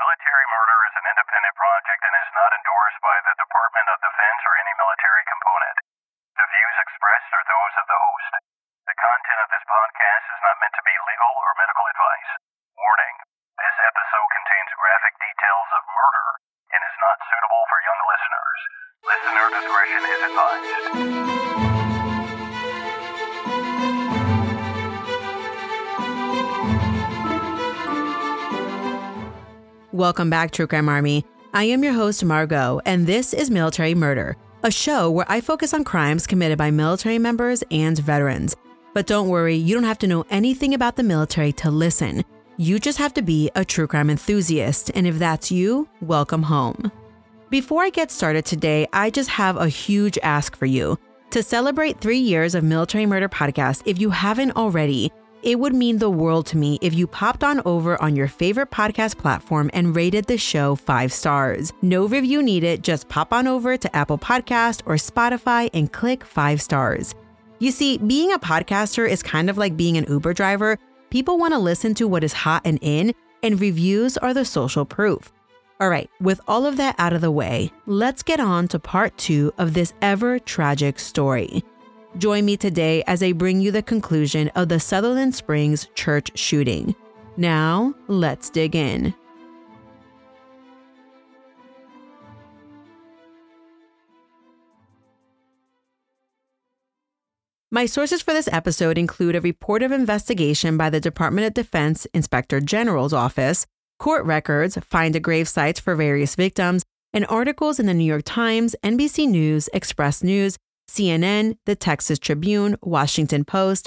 Military Murder is an independent project and is not endorsed by the Department of Defense or any military component. The views expressed are those of the host. The content of this podcast is not meant to be legal or medical advice. Warning: this episode contains graphic details of murder and is not suitable for young listeners. Listener discretion is advised. Welcome back, True Crime Army. I am your host, Margot, and this is Military Murder, a show where I focus on crimes committed by military members and veterans. But don't worry, you don't have to know anything about the military to listen. You just have to be a true crime enthusiast, and if that's you, welcome home. Before I get started today, I just have a huge ask for you. To celebrate 3 years of Military Murder Podcast, if you haven't already, it would mean the world to me if you popped on over on your favorite podcast platform and rated the show 5 stars. No review needed, just pop on over to Apple Podcast or Spotify and click 5 stars. You see, being a podcaster is kind of like being an Uber driver. People want to listen to what is hot and in, and reviews are the social proof. All right, with all of that out of the way, let's get on to part 2 of this ever tragic story. Join me today as I bring you the conclusion of the Sutherland Springs church shooting. Now, let's dig in. My sources for this episode include a report of investigation by the Department of Defense Inspector General's office, court records, find a grave sites for various victims, and articles in the New York Times, NBC News, Express News, CNN, the Texas Tribune, Washington Post,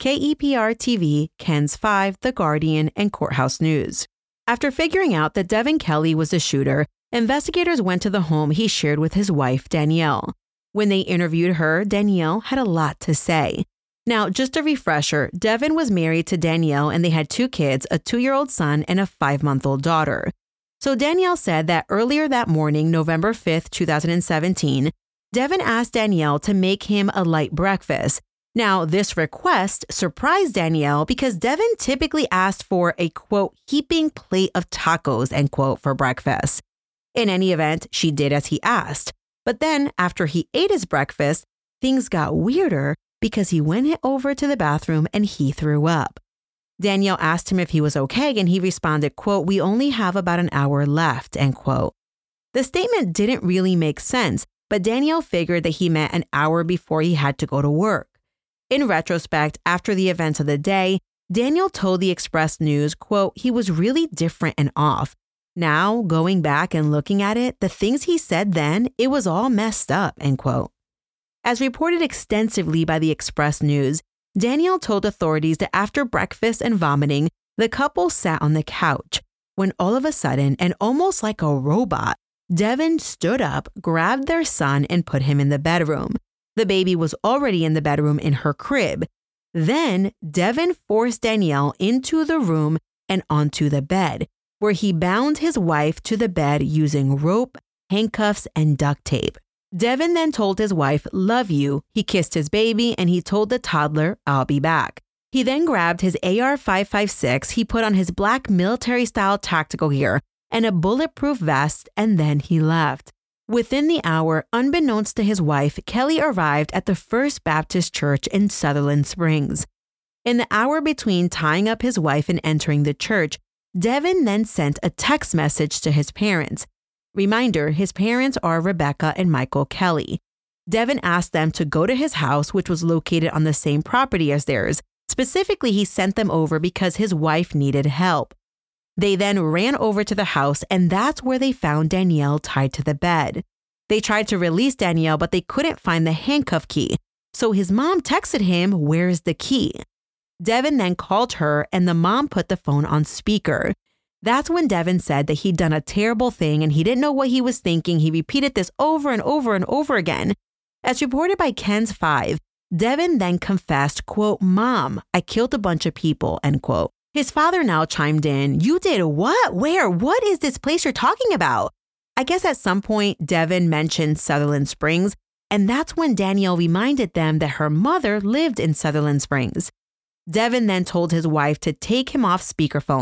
KEPR-TV, KENS 5, The Guardian, and Courthouse News. After figuring out that Devin Kelley was the shooter, investigators went to the home he shared with his wife, Danielle. When they interviewed her, Danielle had a lot to say. Now, just a refresher, Devin was married to Danielle and they had 2 kids, a 2-year-old son and a 5-month-old daughter. So Danielle said that earlier that morning, November 5th, 2017, Devin asked Danielle to make him a light breakfast. Now, this request surprised Danielle because Devin typically asked for a, quote, heaping plate of tacos, end quote, for breakfast. In any event, she did as he asked. But then, after he ate his breakfast, things got weirder because he went over to the bathroom and he threw up. Danielle asked him if he was okay, and he responded, quote, "We only have about an hour left," end quote. The statement didn't really make sense, but Danielle figured that he meant an hour before he had to go to work. In retrospect, after the events of the day, Danielle told the Express News, quote, "He was really different and off. Now, going back and looking at it, the things he said then, it was all messed up," end quote. As reported extensively by the Express News, Danielle told authorities that after breakfast and vomiting, the couple sat on the couch, when all of a sudden, and almost like a robot, Devin stood up, grabbed their son, and put him in the bedroom. The baby was already in the bedroom in her crib. Then, Devin forced Danielle into the room and onto the bed, where he bound his wife to the bed using rope, handcuffs, and duct tape. Devin then told his wife, "Love you." He kissed his baby, and he told the toddler, "I'll be back." He then grabbed his AR-556, he put on his black military-style tactical gear, and a bulletproof vest, and then he left. Within the hour, unbeknownst to his wife, Kelley arrived at the First Baptist Church in Sutherland Springs. In the hour between tying up his wife and entering the church, Devin then sent a text message to his parents. Reminder, his parents are Rebecca and Michael Kelley. Devin asked them to go to his house, which was located on the same property as theirs. Specifically, he sent them over because his wife needed help. They then ran over to the house, and that's where they found Danielle tied to the bed. They tried to release Danielle, but they couldn't find the handcuff key. So his mom texted him, "Where's the key?" Devin then called her, and the mom put the phone on speaker. That's when Devin said that he'd done a terrible thing and he didn't know what he was thinking. He repeated this over and over and over again. As reported by KENS 5, Devin then confessed, quote, "Mom, I killed a bunch of people," end quote. His father now chimed in, "You did what? Where? What is this place you're talking about?" I guess at some point, Devin mentioned Sutherland Springs, and that's when Danielle reminded them that her mother lived in Sutherland Springs. Devin then told his wife to take him off speakerphone.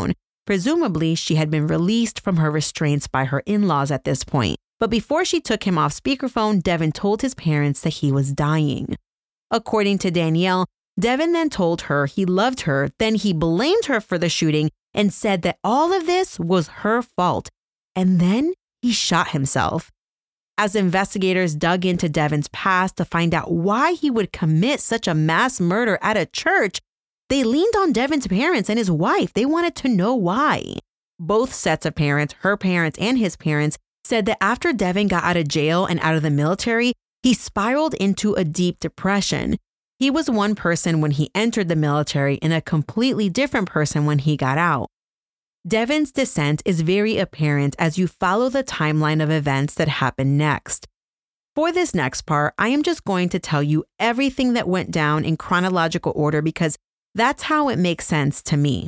Presumably, she had been released from her restraints by her in-laws at this point. But before she took him off speakerphone, Devin told his parents that he was dying. According to Danielle, Devin then told her he loved her, then he blamed her for the shooting and said that all of this was her fault. And then he shot himself. As investigators dug into Devin's past to find out why he would commit such a mass murder at a church, they leaned on Devin's parents and his wife. They wanted to know why. Both sets of parents, her parents and his parents, said that after Devin got out of jail and out of the military, he spiraled into a deep depression. He was one person when he entered the military and a completely different person when he got out. Devin's descent is very apparent as you follow the timeline of events that happened next. For this next part, I am just going to tell you everything that went down in chronological order because that's how it makes sense to me.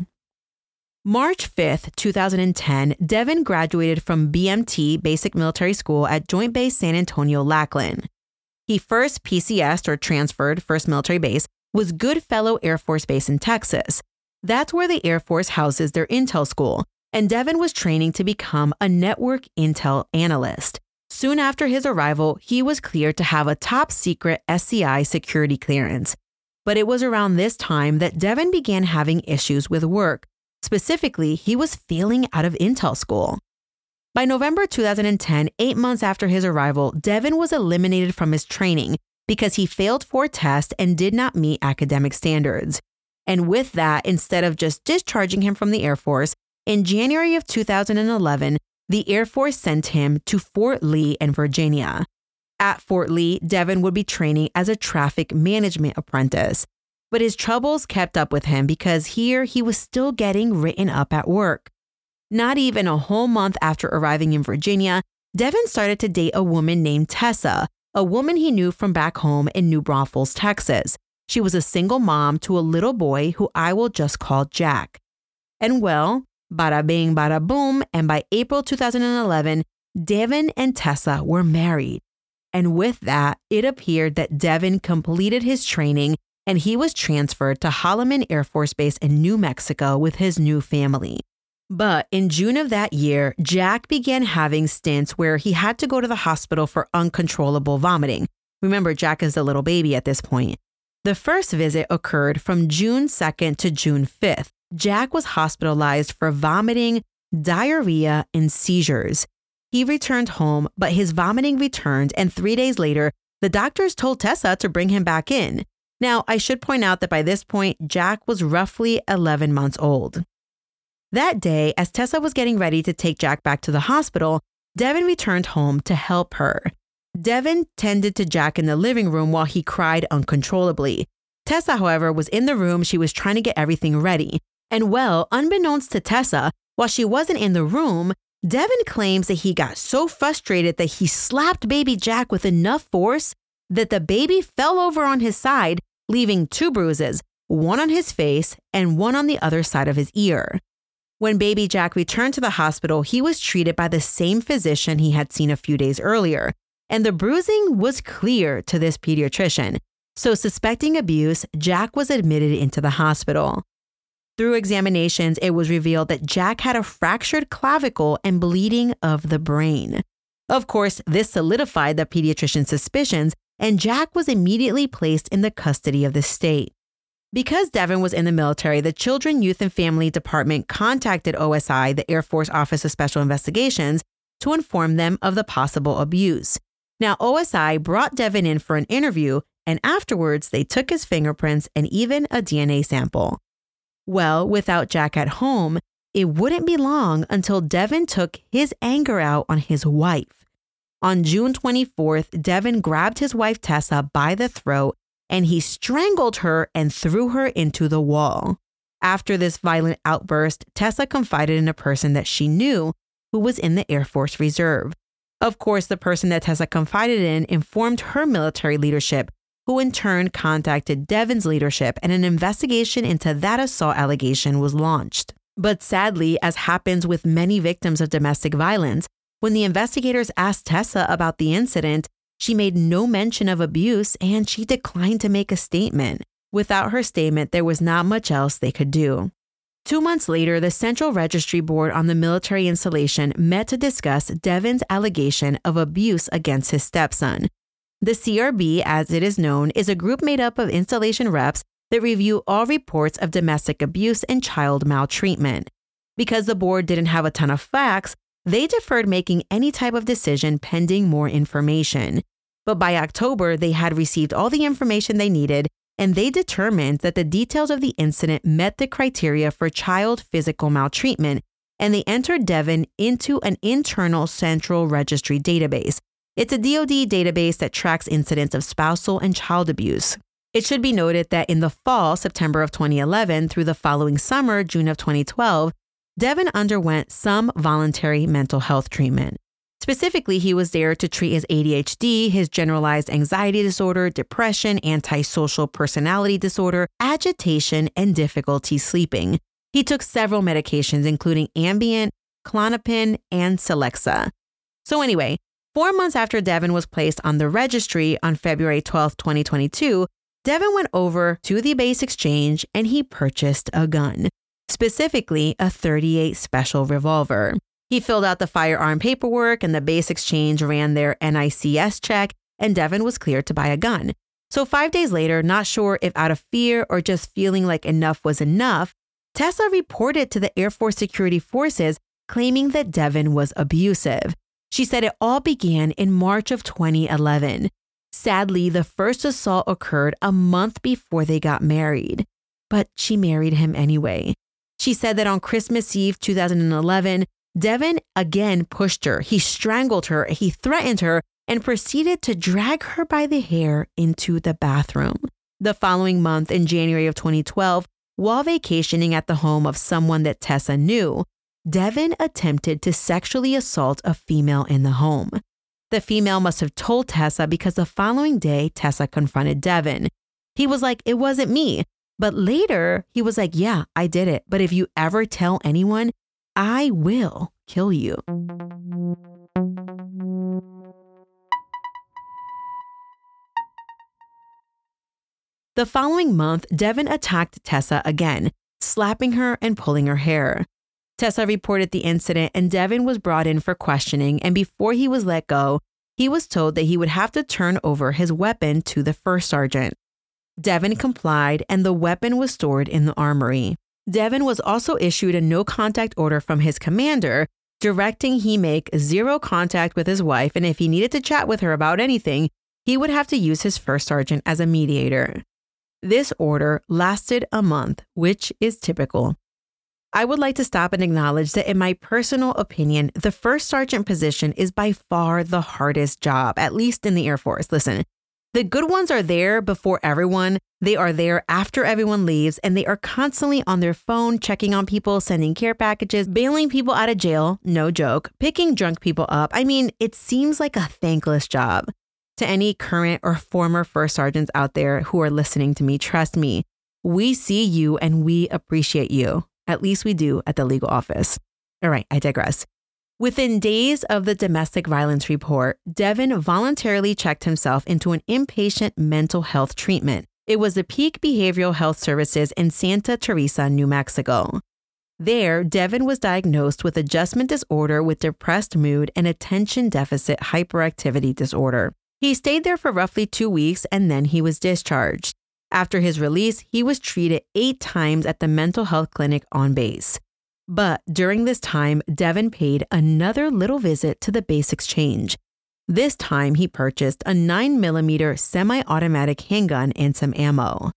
March 5th, 2010, Devin graduated from BMT, Basic Military School at Joint Base San Antonio, Lackland. He first PCS'd or transferred, first military base, was Goodfellow Air Force Base in Texas. That's where the Air Force houses their intel school, and Devin was training to become a network intel analyst. Soon after his arrival, he was cleared to have a top secret SCI security clearance. But it was around this time that Devin began having issues with work. Specifically, he was failing out of intel school. By November 2010, 8 months after his arrival, Devin was eliminated from his training because he failed 4 tests and did not meet academic standards. And with that, instead of just discharging him from the Air Force, in January of 2011, the Air Force sent him to Fort Lee in Virginia. At Fort Lee, Devin would be training as a traffic management apprentice. But his troubles kept up with him because here he was still getting written up at work. Not even a whole month after arriving in Virginia, Devin started to date a woman named Tessa, a woman he knew from back home in New Braunfels, Texas. She was a single mom to a little boy who I will just call Jack. And well, bada bing, bada boom, and by April 2011, Devin and Tessa were married. And with that, it appeared that Devin completed his training and he was transferred to Holloman Air Force Base in New Mexico with his new family. But in June of that year, Jack began having stints where he had to go to the hospital for uncontrollable vomiting. Remember, Jack is a little baby at this point. The first visit occurred from June 2nd to June 5th. Jack was hospitalized for vomiting, diarrhea, and seizures. He returned home, but his vomiting returned, and 3 days later, the doctors told Tessa to bring him back in. Now, I should point out that by this point, Jack was roughly 11 months old. That day, as Tessa was getting ready to take Jack back to the hospital, Devin returned home to help her. Devin tended to Jack in the living room while he cried uncontrollably. Tessa, however, was in the room. She was trying to get everything ready. And well, unbeknownst to Tessa, while she wasn't in the room, Devin claims that he got so frustrated that he slapped baby Jack with enough force that the baby fell over on his side, leaving 2 bruises, one on his face and one on the other side of his ear. When baby Jack returned to the hospital, he was treated by the same physician he had seen a few days earlier, and the bruising was clear to this pediatrician. So suspecting abuse, Jack was admitted into the hospital. Through examinations, it was revealed that Jack had a fractured clavicle and bleeding of the brain. Of course, this solidified the pediatrician's suspicions, and Jack was immediately placed in the custody of the state. Because Devin was in the military, the Children, Youth, and Family Department contacted OSI, the Air Force Office of Special Investigations, to inform them of the possible abuse. Now, OSI brought Devin in for an interview, and afterwards, they took his fingerprints and even a DNA sample. Well, without Jack at home, it wouldn't be long until Devin took his anger out on his wife. On June 24th, Devin grabbed his wife Tessa by the throat and he strangled her and threw her into the wall. After this violent outburst, Tessa confided in a person that she knew who was in the Air Force Reserve. Of course, the person that Tessa confided in informed her military leadership, who in turn contacted Devin's leadership, and an investigation into that assault allegation was launched. But sadly, as happens with many victims of domestic violence, when the investigators asked Tessa about the incident, she made no mention of abuse and she declined to make a statement. Without her statement, there was not much else they could do. 2 months later, the Central Registry Board on the military installation met to discuss Devin's allegation of abuse against his stepson. The CRB, as it is known, is a group made up of installation reps that review all reports of domestic abuse and child maltreatment. Because the board didn't have a ton of facts, they deferred making any type of decision pending more information. But by October, they had received all the information they needed, and they determined that the details of the incident met the criteria for child physical maltreatment, and they entered Devin into an internal central registry database. It's a DoD database that tracks incidents of spousal and child abuse. It should be noted that in the fall, September of 2011, through the following summer, June of 2012, Devin underwent some voluntary mental health treatment. Specifically, he was there to treat his ADHD, his generalized anxiety disorder, depression, antisocial personality disorder, agitation, and difficulty sleeping. He took several medications, including Ambien, Klonopin, and Celexa. So anyway, 4 months after Devin was placed on the registry on February 12, 2022, Devin went over to the base exchange and he purchased a gun, specifically a .38 special revolver. He filled out the firearm paperwork and the base exchange ran their NICS check, and Devin was cleared to buy a gun. So 5 days later, not sure if out of fear or just feeling like enough was enough, Tessa reported to the Air Force Security Forces claiming that Devin was abusive. She said it all began in March of 2011. Sadly, the first assault occurred a month before they got married, but she married him anyway. She said that on Christmas Eve 2011, Devin again pushed her, he strangled her, he threatened her, and proceeded to drag her by the hair into the bathroom. The following month, in January of 2012, while vacationing at the home of someone that Tessa knew, Devin attempted to sexually assault a female in the home. The female must have told Tessa because the following day, Tessa confronted Devin. He was like, "It wasn't me." But later, he was like, "Yeah, I did it. But if you ever tell anyone, I will kill you." The following month, Devin attacked Tessa again, slapping her and pulling her hair. Tessa reported the incident and Devin was brought in for questioning, and before he was let go, he was told that he would have to turn over his weapon to the first sergeant. Devin complied and the weapon was stored in the armory. Devin was also issued a no-contact order from his commander, directing he make zero contact with his wife, and if he needed to chat with her about anything, he would have to use his first sergeant as a mediator. This order lasted a month, which is typical. I would like to stop and acknowledge that in my personal opinion, the first sergeant position is by far the hardest job, at least in the Air Force. Listen, the good ones are there before everyone. They are there after everyone leaves, and they are constantly on their phone, checking on people, sending care packages, bailing people out of jail, no joke, picking drunk people up. I mean, it seems like a thankless job. To any current or former first sergeants out there who are listening to me, trust me, we see you and we appreciate you. At least we do at the legal office. All right, I digress. Within days of the domestic violence report, Devin voluntarily checked himself into an inpatient mental health treatment. It was the Peak Behavioral Health Services in Santa Teresa, New Mexico. There, Devin was diagnosed with adjustment disorder with depressed mood and attention deficit hyperactivity disorder. He stayed there for roughly 2 weeks and then he was discharged. After his release, he was treated 8 times at the mental health clinic on base. But during this time, Devin paid another little visit to the base exchange. This time, he purchased a 9mm semi-automatic handgun and some ammo.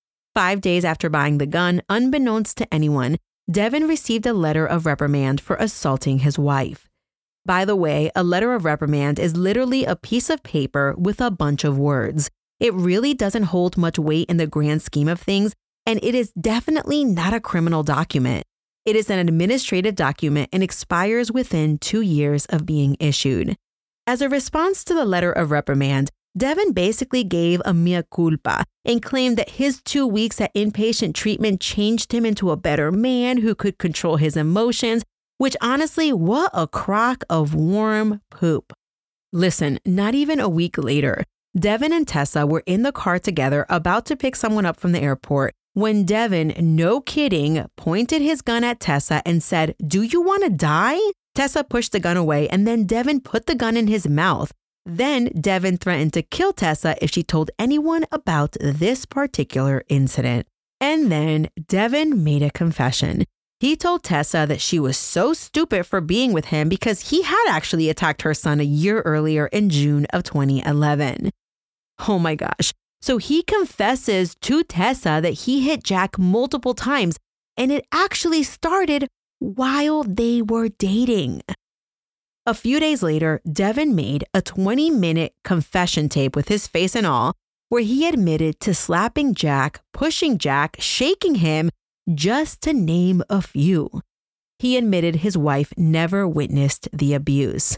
5 days after buying the gun, unbeknownst to anyone, Devin received a letter of reprimand for assaulting his wife. By the way, a letter of reprimand is literally a piece of paper with a bunch of words. It really doesn't hold much weight in the grand scheme of things, and it is definitely not a criminal document. It is an administrative document and expires within 2 years of being issued. As a response to the letter of reprimand, Devin basically gave a mea culpa and claimed that his 2 weeks at inpatient treatment changed him into a better man who could control his emotions, which honestly, what a crock of warm poop. Listen, not even a week later, Devin and Tessa were in the car together about to pick someone up from the airport when Devin, no kidding, pointed his gun at Tessa and said, "Do you want to die?" Tessa pushed the gun away and then Devin put the gun in his mouth. Then Devin threatened to kill Tessa if she told anyone about this particular incident. And then Devin made a confession. He told Tessa that she was so stupid for being with him because he had actually attacked her son a year earlier in June of 2011. Oh my gosh. So he confesses to Tessa that he hit Jack multiple times, and it actually started while they were dating. A few days later, Devin made a 20-minute confession tape with his face and all, where he admitted to slapping Jack, pushing Jack, shaking him, just to name a few. He admitted his wife never witnessed the abuse.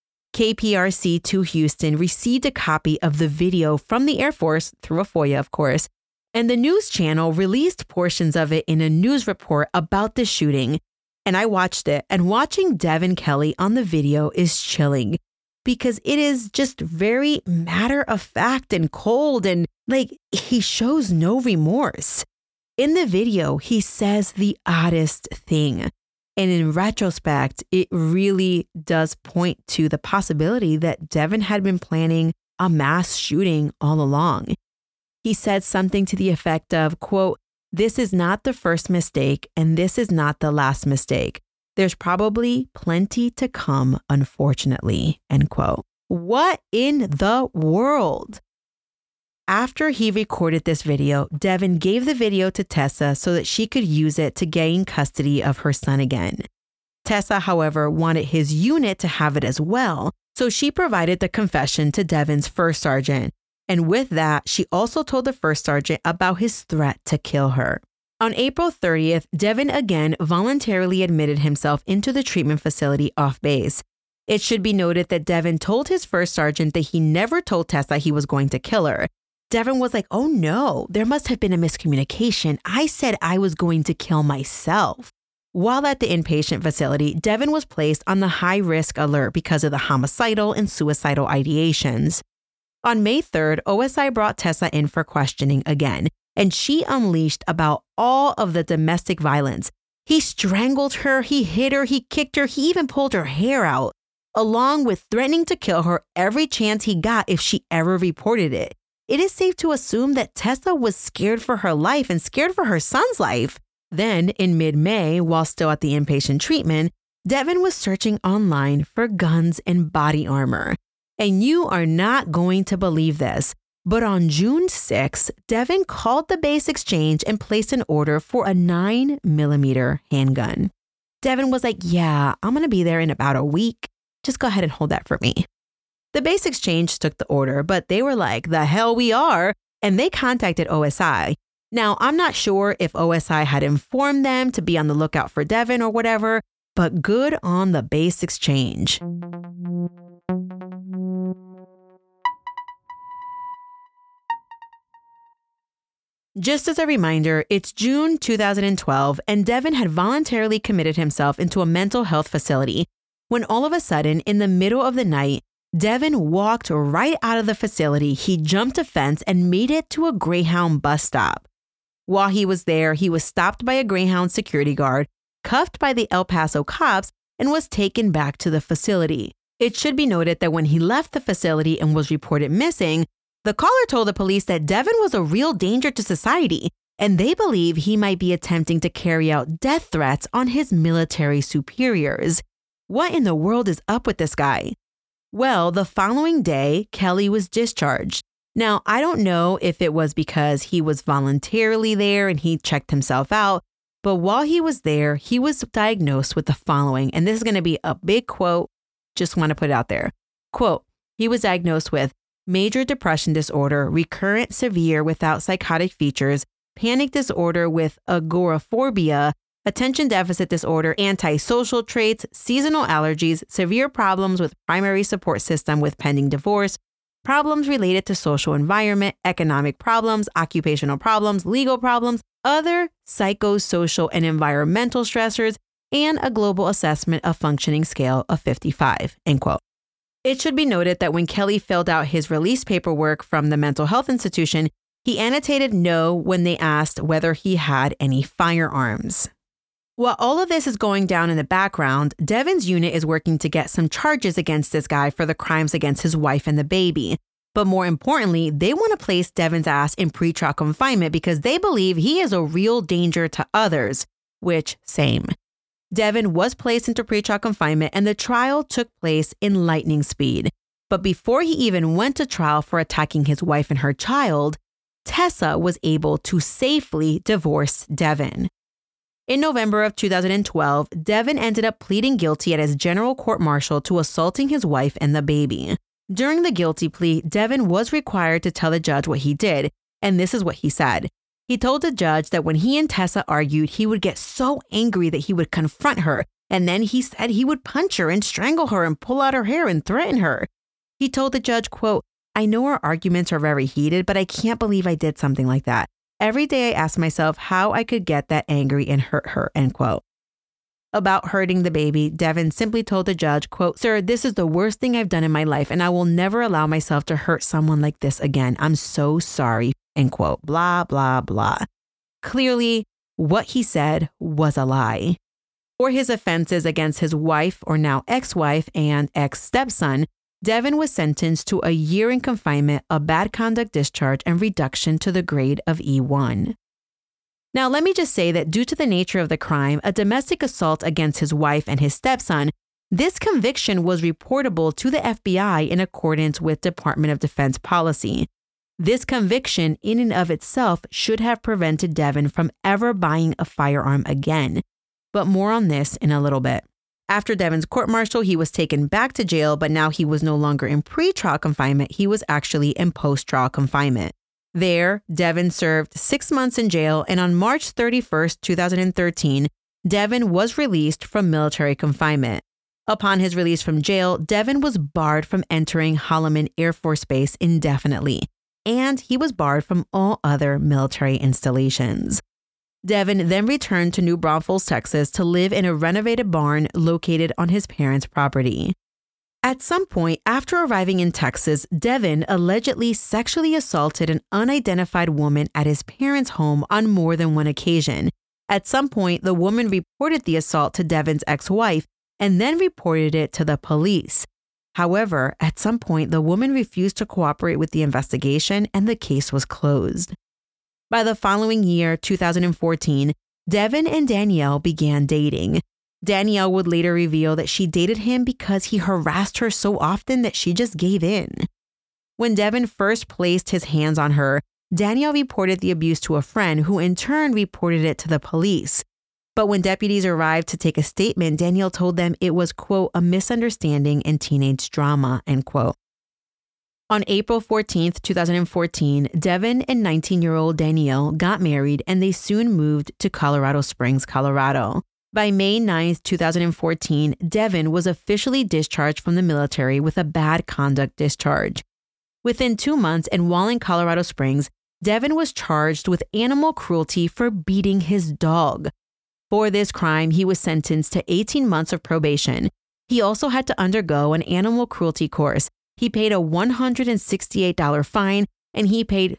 KPRC2 Houston received a copy of the video from the Air Force through a FOIA, of course, and the news channel released portions of it in a news report about the shooting. And I watched it, and watching Devin Kelley on the video is chilling because it is just very matter of fact and cold, and he shows no remorse. In the video, he says the oddest thing. And in retrospect, it really does point to the possibility that Devin had been planning a mass shooting all along. He said something to the effect of, quote, "This is not the first mistake, and this is not the last mistake. There's probably plenty to come, unfortunately," end quote. What in the world? After he recorded this video, Devin gave the video to Tessa so that she could use it to gain custody of her son again. Tessa, however, wanted his unit to have it as well, so she provided the confession to Devin's first sergeant. And with that, she also told the first sergeant about his threat to kill her. On April 30th, Devin again voluntarily admitted himself into the treatment facility off base. It should be noted that Devin told his first sergeant that he never told Tessa he was going to kill her. Devin was like, "Oh no, there must have been a miscommunication. I said I was going to kill myself." While at the inpatient facility, Devin was placed on the high-risk alert because of the homicidal and suicidal ideations. On May 3rd, OSI brought Tessa in for questioning again, and she unleashed about all of the domestic violence. He strangled her, he hit her, he kicked her, he even pulled her hair out, along with threatening to kill her every chance he got if she ever reported it. It is safe to assume that Tessa was scared for her life and scared for her son's life. Then, in mid-May, while still at the inpatient treatment, Devin was searching online for guns and body armor. And you are not going to believe this, but on June 6th, Devin called the base exchange and placed an order for a 9mm handgun. Devin was like, "Yeah, I'm going to be there in about a week. Just go ahead and hold that for me." The base exchange took the order, but they were like, "The hell we are," and they contacted OSI. Now, I'm not sure if OSI had informed them to be on the lookout for Devin or whatever, but good on the base exchange. Just as a reminder, it's June 2012, and Devin had voluntarily committed himself into a mental health facility when all of a sudden, in the middle of the night, Devin walked right out of the facility. He jumped a fence and made it to a Greyhound bus stop. While he was there, he was stopped by a Greyhound security guard, cuffed by the El Paso cops, and was taken back to the facility. It should be noted that when he left the facility and was reported missing, the caller told the police that Devin was a real danger to society, and they believe he might be attempting to carry out death threats on his military superiors. What in the world is up with this guy? Well, the following day, Kelley was discharged. Now, I don't know if it was because he was voluntarily there and he checked himself out, but while he was there, he was diagnosed with the following, and this is going to be a big quote, just want to put it out there. Quote, he was diagnosed with major depression disorder, recurrent severe without psychotic features, panic disorder with agoraphobia, attention deficit disorder, antisocial traits, seasonal allergies, severe problems with primary support system with pending divorce, problems related to social environment, economic problems, occupational problems, legal problems, other psychosocial and environmental stressors, and a global assessment of functioning scale of 55, end quote. It should be noted that when Kelley filled out his release paperwork from the mental health institution, He annotated no when they asked whether he had any firearms. While all of this is going down in the background, Devin's unit is working to get some charges against this guy for the crimes against his wife and the baby. But more importantly, they want to place Devin's ass in pretrial confinement because they believe he is a real danger to others, which, same. Devin was placed into pretrial confinement and the trial took place in lightning speed. But before he even went to trial for attacking his wife and her child, Tessa was able to safely divorce Devin. In November of 2012, Devin ended up pleading guilty at his general court-martial to assaulting his wife and the baby. During the guilty plea, Devin was required to tell the judge what he did, and this is what he said. He told the judge that when he and Tessa argued, he would get so angry that he would confront her, and then he said he would punch her and strangle her and pull out her hair and threaten her. He told the judge, quote, "I know our arguments are very heated, but I can't believe I did something like that. Every day I ask myself how I could get that angry and hurt her," end quote. About hurting the baby, Devin simply told the judge, quote, "Sir, this is the worst thing I've done in my life, and I will never allow myself to hurt someone like this again. I'm so sorry," end quote. Blah, blah, blah. Clearly, what he said was a lie. For his offenses against his wife, or now ex-wife, and ex-stepson, Devin was sentenced to a year in confinement, a bad conduct discharge, and reduction to the grade of E1. Now, let me just say that due to the nature of the crime, a domestic assault against his wife and his stepson, this conviction was reportable to the FBI in accordance with Department of Defense policy. This conviction in and of itself should have prevented Devin from ever buying a firearm again. But more on this in a little bit. After Devin's court-martial, he was taken back to jail, but now he was no longer in pre-trial confinement. He was actually in post-trial confinement. There, Devin served 6 months in jail, and on March 31st, 2013, Devin was released from military confinement. Upon his release from jail, Devin was barred from entering Holloman Air Force Base indefinitely, and he was barred from all other military installations. Devin then returned to New Braunfels, Texas to live in a renovated barn located on his parents' property. At some point after arriving in Texas, Devin allegedly sexually assaulted an unidentified woman at his parents' home on more than one occasion. At some point, the woman reported the assault to Devin's ex-wife and then reported it to the police. However, at some point, the woman refused to cooperate with the investigation and the case was closed. By the following year, 2014, Devin and Danielle began dating. Danielle would later reveal that she dated him because he harassed her so often that she just gave in. When Devin first placed his hands on her, Danielle reported the abuse to a friend who in turn reported it to the police. But when deputies arrived to take a statement, Danielle told them it was, quote, "a misunderstanding and teenage drama," end quote. On April 14th, 2014, Devin and 19-year-old Danielle got married and they soon moved to Colorado Springs, Colorado. By May 9th, 2014, Devin was officially discharged from the military with a bad conduct discharge. Within 2 months and while in Colorado Springs, Devin was charged with animal cruelty for beating his dog. For this crime, he was sentenced to 18 months of probation. He also had to undergo an animal cruelty course. He paid a $168 fine, and he paid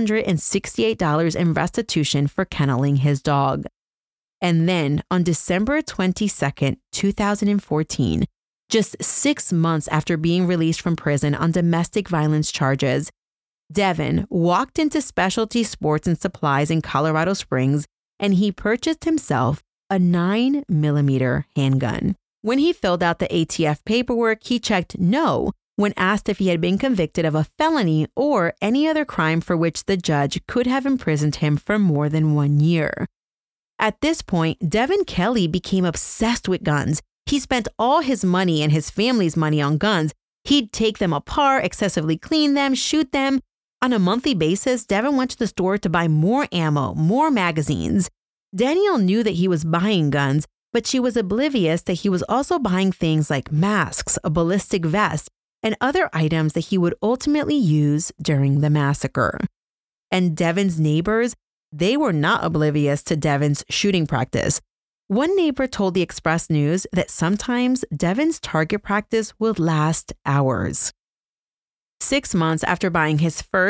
$368 in restitution for kenneling his dog. And then on December 22nd, 2014, just 6 months after being released from prison on domestic violence charges, Devin walked into Specialty Sports and Supplies in Colorado Springs and he purchased himself a 9mm handgun. When he filled out the ATF paperwork, he checked no when asked if he had been convicted of a felony or any other crime for which the judge could have imprisoned him for more than 1 year. At this point, Devin Kelly became obsessed with guns. He spent all his money and his family's money on guns. He'd take them apart, excessively clean them, shoot them. On a monthly basis, Devin went to the store to buy more ammo, more magazines. Danielle knew that he was buying guns, but she was oblivious that he was also buying things like masks, a ballistic vest, and other items that he would ultimately use during the massacre. And Devin's neighbors, they were not oblivious to Devin's shooting practice. One neighbor told the Express News that sometimes Devin's target practice would last hours. 6 months after buying his first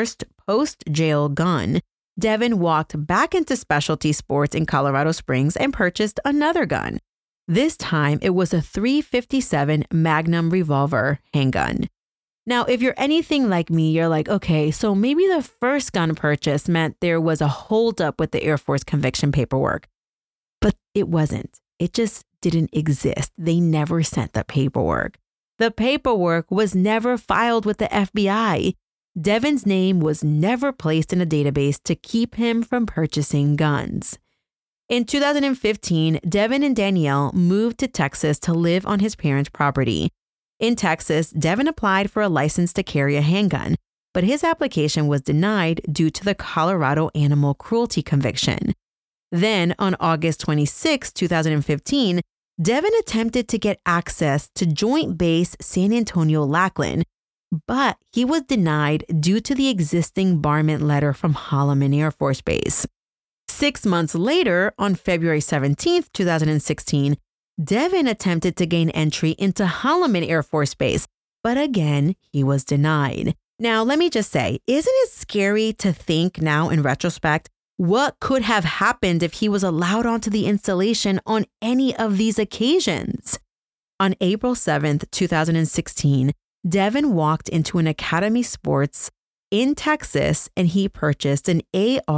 post-jail gun, Devin walked back into Specialty Sports in Colorado Springs and purchased another gun. This time, it was a .357 Magnum revolver handgun. Now, if you're anything like me, you're like, okay, so maybe the first gun purchase meant there was a holdup with the Air Force conviction paperwork. But it wasn't. It just didn't exist. They never sent the paperwork. The paperwork was never filed with the FBI. Devin's name was never placed in a database to keep him from purchasing guns. In 2015, Devin and Danielle moved to Texas to live on his parents' property. In Texas, Devin applied for a license to carry a handgun, but his application was denied due to the Colorado animal cruelty conviction. Then, on August 26, 2015, Devin attempted to get access to Joint Base San Antonio-Lackland, but he was denied due to the existing barment letter from Holloman Air Force Base. 6 months later, on February 17, 2016, Devin attempted to gain entry into Holloman Air Force Base, but again, he was denied. Now, let me just say, isn't it scary to think now in retrospect what could have happened if he was allowed onto the installation on any of these occasions? On April 7, 2016, Devin walked into an Academy Sports in Texas and he purchased an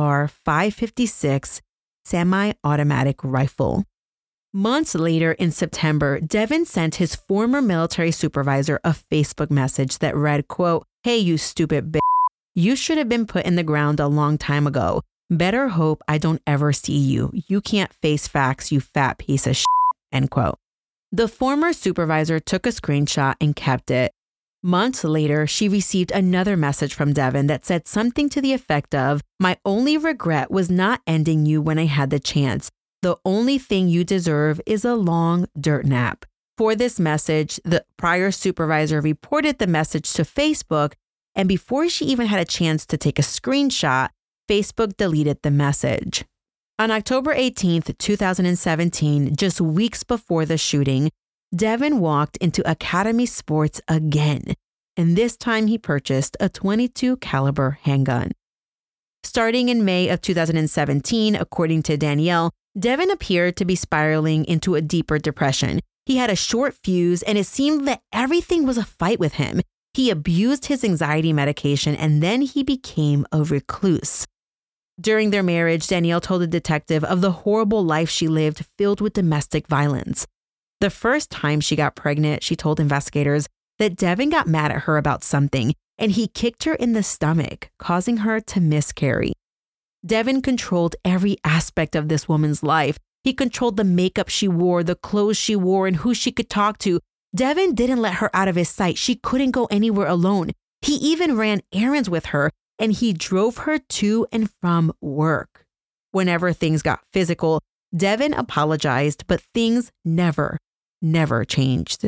AR-556 semi-automatic rifle. Months later in September, Devin sent his former military supervisor a Facebook message that read, quote, "Hey, you stupid bitch. You should have been put in the ground a long time ago. Better hope I don't ever see you. You can't face facts, you fat piece of shit," end quote. The former supervisor took a screenshot and kept it. Months later, she received another message from Devin that said something to the effect of, "My only regret was not ending you when I had the chance. The only thing you deserve is a long dirt nap." For this message, the prior supervisor reported the message to Facebook, and before she even had a chance to take a screenshot, Facebook deleted the message. On October 18th, 2017, just weeks before the shooting, Devin walked into Academy Sports again, and this time he purchased a .22 caliber handgun. Starting in May of 2017, according to Danielle, Devin appeared to be spiraling into a deeper depression. He had a short fuse, and it seemed that everything was a fight with him. He abused his anxiety medication, and then he became a recluse. During their marriage, Danielle told the detective of the horrible life she lived filled with domestic violence. The first time she got pregnant, she told investigators that Devin got mad at her about something, and he kicked her in the stomach, causing her to miscarry. Devin controlled every aspect of this woman's life. He controlled the makeup she wore, the clothes she wore, and who she could talk to. Devin didn't let her out of his sight. She couldn't go anywhere alone. He even ran errands with her, and he drove her to and from work. Whenever things got physical, Devin apologized, but things never changed.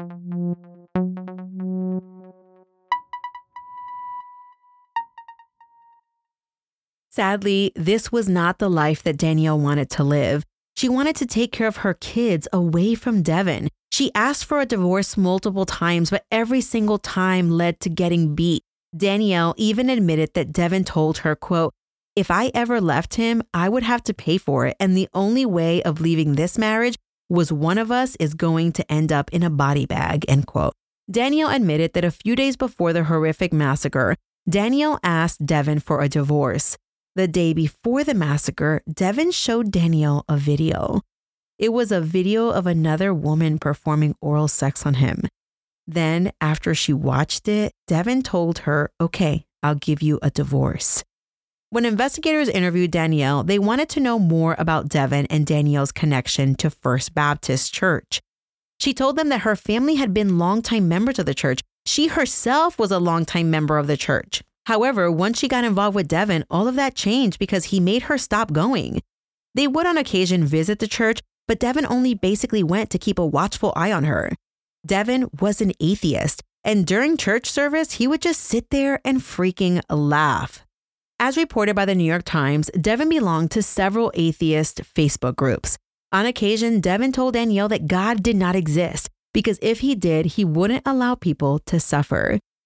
Sadly, this was not the life that Danielle wanted to live. She wanted to take care of her kids away from Devin. She asked for a divorce multiple times, but every single time led to getting beat. Danielle even admitted that Devin told her, quote, "If I ever left him, I would have to pay for it, and the only way of leaving this marriage was one of us is going to end up in a body bag," end quote. Danielle admitted that a few days before the horrific massacre, Danielle asked Devin for a divorce. The day before the massacre, Devin showed Danielle a video. It was a video of another woman performing oral sex on him. Then, after she watched it, Devin told her, "Okay, I'll give you a divorce." When investigators interviewed Danielle, they wanted to know more about Devin and Danielle's connection to First Baptist Church. She told them that her family had been longtime members of the church. She herself was a longtime member of the church. However, once she got involved with Devin, all of that changed because he made her stop going. They would on occasion visit the church, but Devin only basically went to keep a watchful eye on her. Devin was an atheist, and during church service, he would just sit there and freaking laugh. As reported by the New York Times, Devin belonged to several atheist Facebook groups. On occasion, Devin told Danielle that God did not exist because if he did, he wouldn't allow people to suffer.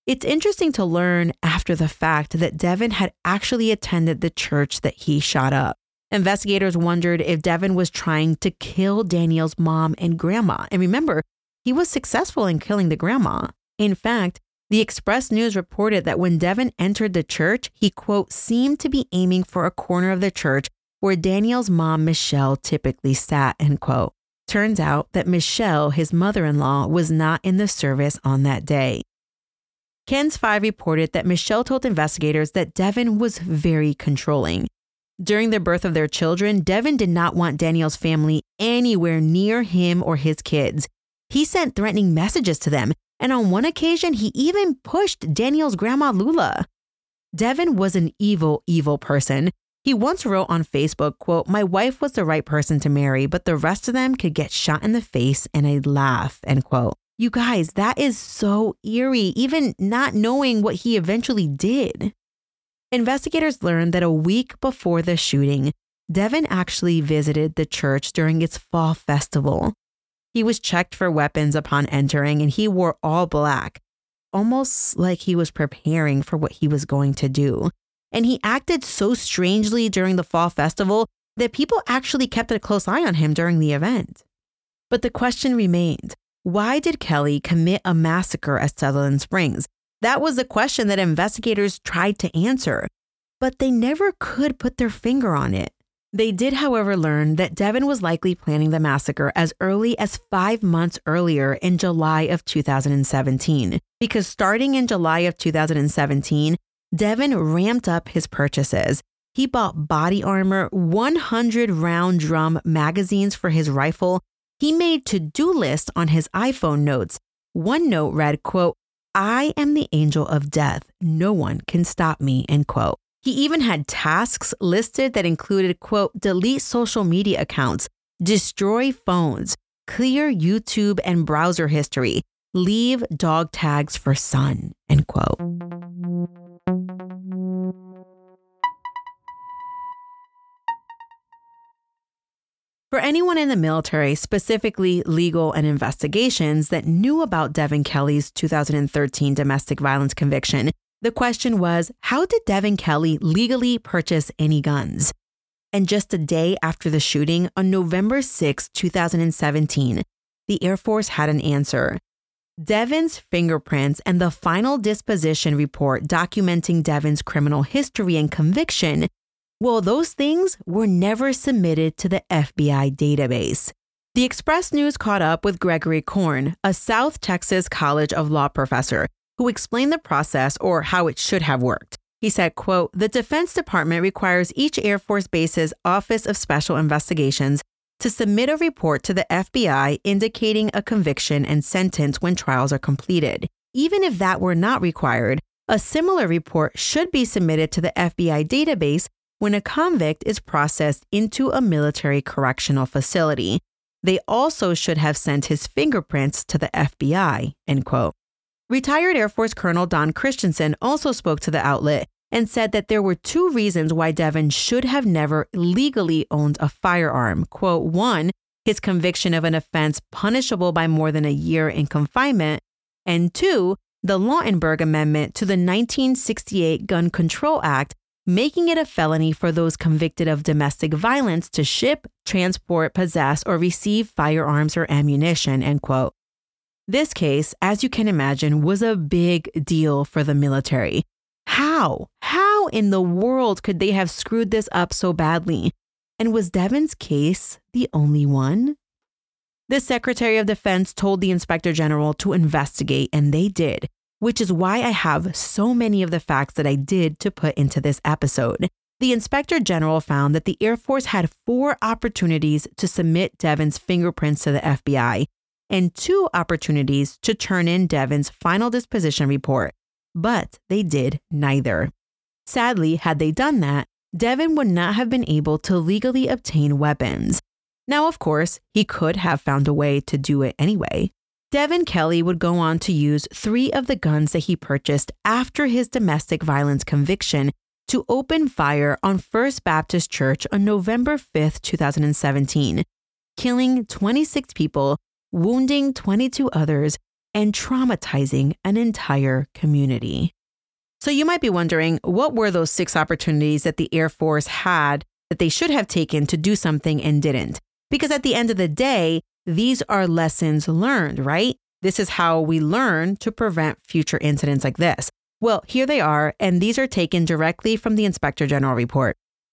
It's interesting to learn after the fact that Devin had actually attended the church that he shot up. Investigators wondered if Devin was trying to kill Daniel's mom and grandma. And remember, he was successful in killing the grandma. In fact, the Express News reported that when Devin entered the church, he, quote, seemed to be aiming for a corner of the church where Daniel's mom, Michelle, typically sat, end quote. Turns out that Michelle, his mother-in-law, was not in the service on that day. KENS 5 reported that Michelle told investigators that Devin was very controlling. During the birth of their children, Devin did not want Daniel's family anywhere near him or his kids. He sent threatening messages to them, and on one occasion, he even pushed Daniel's grandma Lula. Devin was an evil, evil person. He once wrote on Facebook, quote, "My wife was the right person to marry, but the rest of them could get shot in the face and I'd laugh," end quote. You guys, that is so eerie, even not knowing what he eventually did. Investigators learned that a week before the shooting, Devin actually visited the church during its fall festival. He was checked for weapons upon entering, and he wore all black, almost like he was preparing for what he was going to do. And he acted so strangely during the fall festival that people actually kept a close eye on him during the event. But the question remained, why did Kelly commit a massacre at Sutherland Springs? That was the question that investigators tried to answer, but they never could put their finger on it. They did, however, learn that Devin was likely planning the massacre as early as 5 months earlier in July of 2017, because starting in July of 2017, Devin ramped up his purchases. He bought body armor, 100-round drum magazines for his rifle. He made to-do lists on his iPhone notes. One note read, quote, "I am the angel of death. No one can stop me," end quote. He even had tasks listed that included, quote, "delete social media accounts, destroy phones, clear YouTube and browser history, leave dog tags for son," end quote. For anyone in the military, specifically legal and investigations, that knew about Devin Kelly's 2013 domestic violence conviction, the question was, how did Devin Kelly legally purchase any guns? And just a day after the shooting, on November 6, 2017, the Air Force had an answer. Devin's fingerprints and the final disposition report documenting Devin's criminal history and conviction, well, those things were never submitted to the FBI database. The Express News caught up with Gregory Korn, a South Texas College of Law professor, who explained the process, or how it should have worked. He said, quote, "The Defense Department requires each Air Force base's Office of Special Investigations to submit a report to the FBI indicating a conviction and sentence when trials are completed. Even if that were not required, a similar report should be submitted to the FBI database when a convict is processed into a military correctional facility. They also should have sent his fingerprints to the FBI," end quote. Retired Air Force Colonel Don Christensen also spoke to the outlet and said that there were 2 reasons why Devin should have never legally owned a firearm. Quote, 1, his conviction of an offense punishable by more than a year in confinement, and 2, the Lautenberg Amendment to the 1968 Gun Control Act, making it a felony for those convicted of domestic violence to ship, transport, possess, or receive firearms or ammunition, end quote. This case, as you can imagine, was a big deal for the military. How in the world could they have screwed this up so badly? And was Devin's case the only one? The Secretary of Defense told the Inspector General to investigate, and they did, which is why I have so many of the facts that I did to put into this episode. The Inspector General found that the Air Force had 4 opportunities to submit Devin's fingerprints to the FBI and 2 opportunities to turn in Devin's final disposition report, but they did neither. Sadly, had they done that, Devin would not have been able to legally obtain weapons. Now, of course, he could have found a way to do it anyway. Devin Kelly would go on to use 3 of the guns that he purchased after his domestic violence conviction to open fire on First Baptist Church on November 5, 2017, killing 26 people, wounding 22 others, and traumatizing an entire community. So you might be wondering, what were those 6 opportunities that the Air Force had that they should have taken to do something and didn't? Because at the end of the day, these are lessons learned, right? This is how we learn to prevent future incidents like this. Well, here they are, and these are taken directly from the Inspector General report.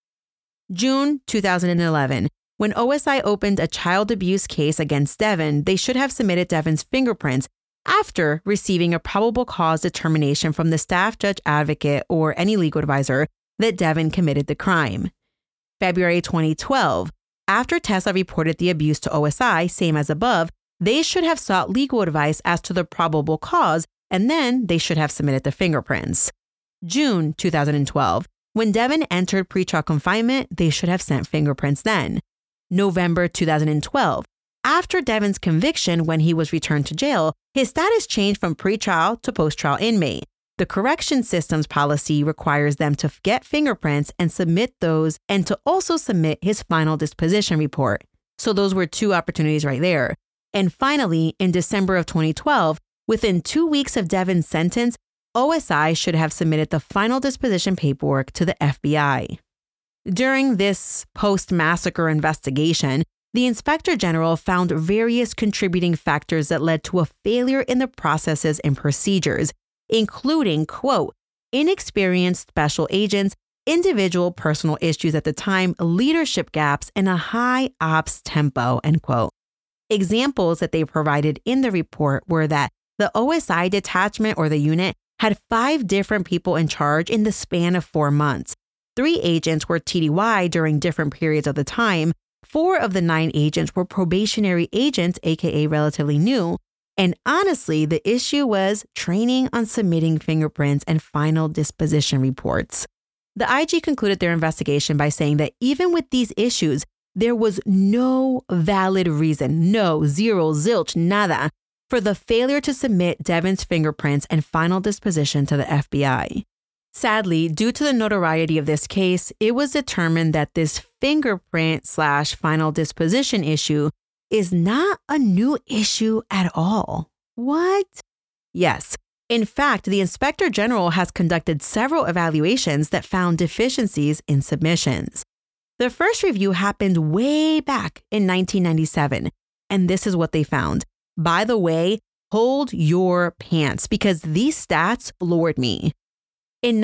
June 2011. When OSI opened a child abuse case against Devin, they should have submitted Devin's fingerprints after receiving a probable cause determination from the staff judge advocate or any legal advisor that Devin committed the crime. February 2012. After Tesla reported the abuse to OSI, same as above, they should have sought legal advice as to the probable cause, and then they should have submitted the fingerprints. June 2012. When Devin entered pretrial confinement, they should have sent fingerprints then. November 2012. After Devin's conviction when he was returned to jail, his status changed from pretrial to post-trial inmate. The correction systems policy requires them to get fingerprints and submit those, and to also submit his final disposition report. So those were 2 opportunities right there. And finally, in December of 2012, within 2 weeks of Devin's sentence, OSI should have submitted the final disposition paperwork to the FBI. During this post-massacre investigation, the Inspector General found various contributing factors that led to a failure in the processes and procedures, including, quote, inexperienced special agents, individual personal issues at the time, leadership gaps, and a high ops tempo, end quote. Examples that they provided in the report were that the OSI detachment or the unit had 5 different people in charge in the span of 4 months. 3 agents were TDY during different periods of the time. 4 of the 9 agents were probationary agents, aka relatively new. And honestly, the issue was training on submitting fingerprints and final disposition reports. The IG concluded their investigation by saying that even with these issues, there was no valid reason, no, zero, zilch, nada, for the failure to submit Devin's fingerprints and final disposition to the FBI. Sadly, due to the notoriety of this case, it was determined that this fingerprint/final disposition issue is not a new issue at all. What? Yes. In fact, the Inspector General has conducted several evaluations that found deficiencies in submissions. The first review happened way back in 1997, and this is what they found. By the way, hold your pants because these stats floored me. In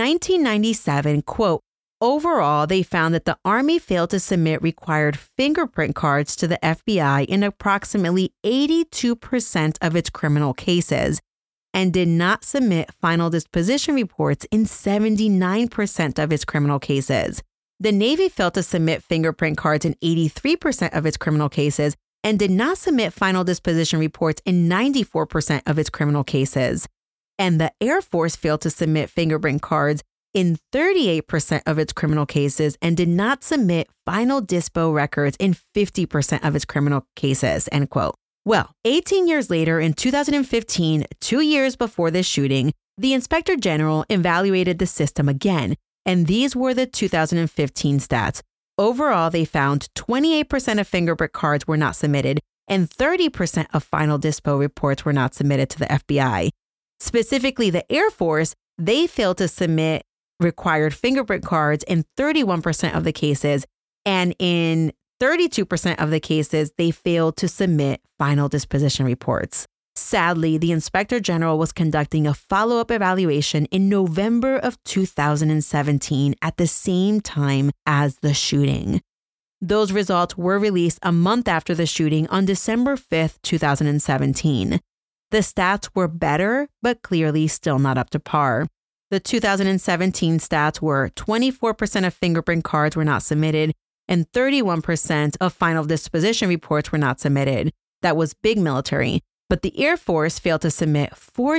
1997, quote, overall, they found that the Army failed to submit required fingerprint cards to the FBI in approximately 82% of its criminal cases and did not submit final disposition reports in 79% of its criminal cases. The Navy failed to submit fingerprint cards in 83% of its criminal cases and did not submit final disposition reports in 94% of its criminal cases. And the Air Force failed to submit fingerprint cards in 38% of its criminal cases and did not submit final dispo records in 50% of its criminal cases, end quote. Well, 18 years later, in 2015, 2 years before this shooting, the Inspector General evaluated the system again, and these were the 2015 stats. Overall, they found 28% of fingerprint cards were not submitted, and 30% of final dispo reports were not submitted to the FBI. Specifically, the Air Force, they failed to submit required fingerprint cards in 31% of the cases, and in 32% of the cases, they failed to submit final disposition reports. Sadly, the Inspector General was conducting a follow-up evaluation in November of 2017 at the same time as the shooting. Those results were released a month after the shooting on December 5th, 2017. The stats were better, but clearly still not up to par. The 2017 stats were 24% of fingerprint cards were not submitted, and 31% of final disposition reports were not submitted. That was big military. But the Air Force failed to submit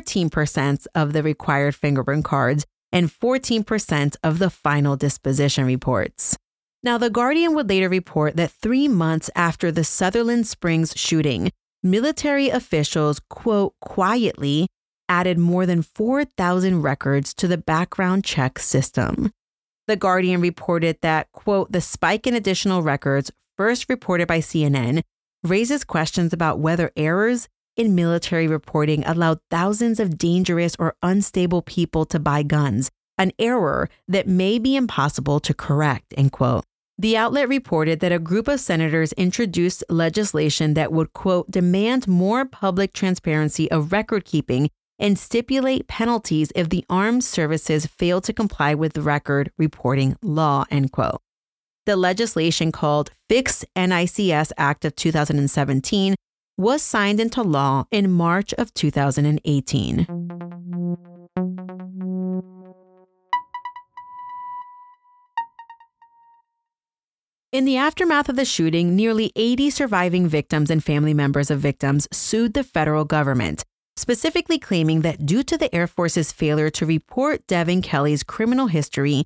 14% of the required fingerprint cards and 14% of the final disposition reports. Now, The Guardian would later report that 3 months after the Sutherland Springs shooting, military officials, quote, quietly added more than 4,000 records to the background check system. The Guardian reported that, quote, the spike in additional records, first reported by CNN, raises questions about whether errors in military reporting allowed thousands of dangerous or unstable people to buy guns, an error that may be impossible to correct, end quote. The outlet reported that a group of senators introduced legislation that would, quote, demand more public transparency of record keeping and stipulate penalties if the armed services fail to comply with the record reporting law, end quote. The legislation called Fix NICS Act of 2017 was signed into law in March of 2018. In the aftermath of the shooting, nearly 80 surviving victims and family members of victims sued the federal government, specifically claiming that due to the Air Force's failure to report Devin Kelley's criminal history,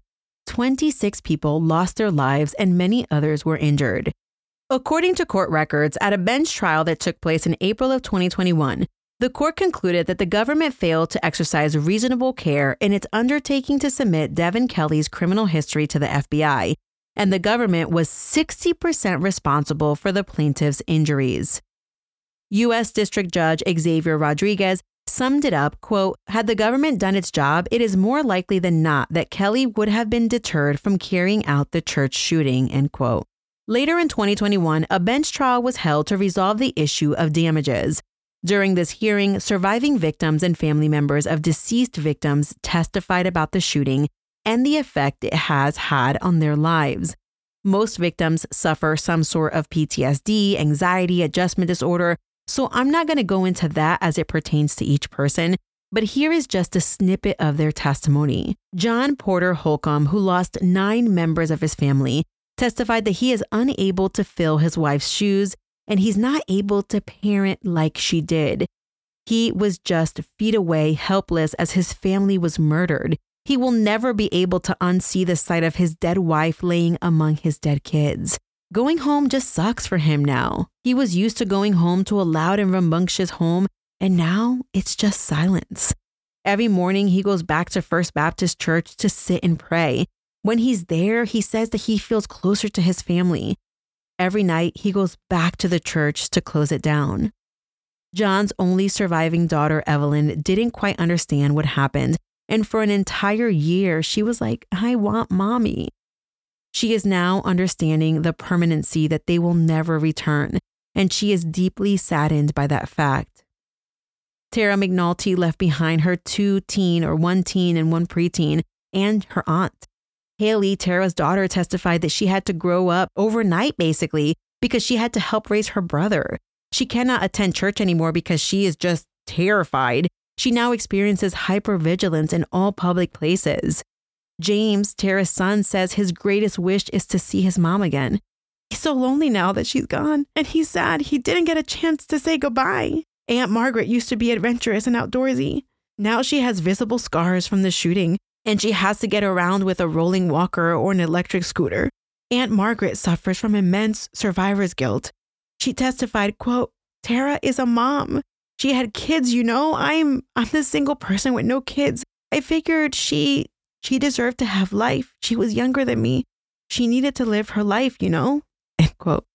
26 people lost their lives and many others were injured. According to court records, at a bench trial that took place in April of 2021, the court concluded that the government failed to exercise reasonable care in its undertaking to submit Devin Kelley's criminal history to the FBI, and the government was 60% responsible for the plaintiff's injuries. U.S. District Judge Xavier Rodriguez summed it up, quote, had the government done its job, it is more likely than not that Kelley would have been deterred from carrying out the church shooting, end quote. Later in 2021, a bench trial was held to resolve the issue of damages. During this hearing, surviving victims and family members of deceased victims testified about the shooting and the effect it has had on their lives. Most victims suffer some sort of PTSD, anxiety, adjustment disorder, so I'm not going to go into that as it pertains to each person, but here is just a snippet of their testimony. John Porter Holcomb, who lost 9 members of his family, testified that he is unable to fill his wife's shoes and he's not able to parent like she did. He was just feet away, helpless as his family was murdered. He will never be able to unsee the sight of his dead wife laying among his dead kids. Going home just sucks for him now. He was used to going home to a loud and rambunctious home, and now it's just silence. Every morning he goes back to First Baptist Church to sit and pray. When he's there, he says that he feels closer to his family. Every night he goes back to the church to close it down. John's only surviving daughter, Evelyn, didn't quite understand what happened. And for an entire year, she was like, I want mommy. She is now understanding the permanency that they will never return, and she is deeply saddened by that fact. Tara McNulty left behind her 1 teen and 1 preteen, and her aunt. Haley, Tara's daughter, testified that she had to grow up overnight, basically, because she had to help raise her brother. She cannot attend church anymore because she is just terrified. She now experiences hypervigilance in all public places. James, Tara's son, says his greatest wish is to see his mom again. He's so lonely now that she's gone, and he's sad he didn't get a chance to say goodbye. Aunt Margaret used to be adventurous and outdoorsy. Now she has visible scars from the shooting, and she has to get around with a rolling walker or an electric scooter. Aunt Margaret suffers from immense survivor's guilt. She testified, quote, Tara is a mom. She had kids, you know. I'm the single person with no kids. I figured she deserved to have life. She was younger than me. She needed to live her life, you know, end quote.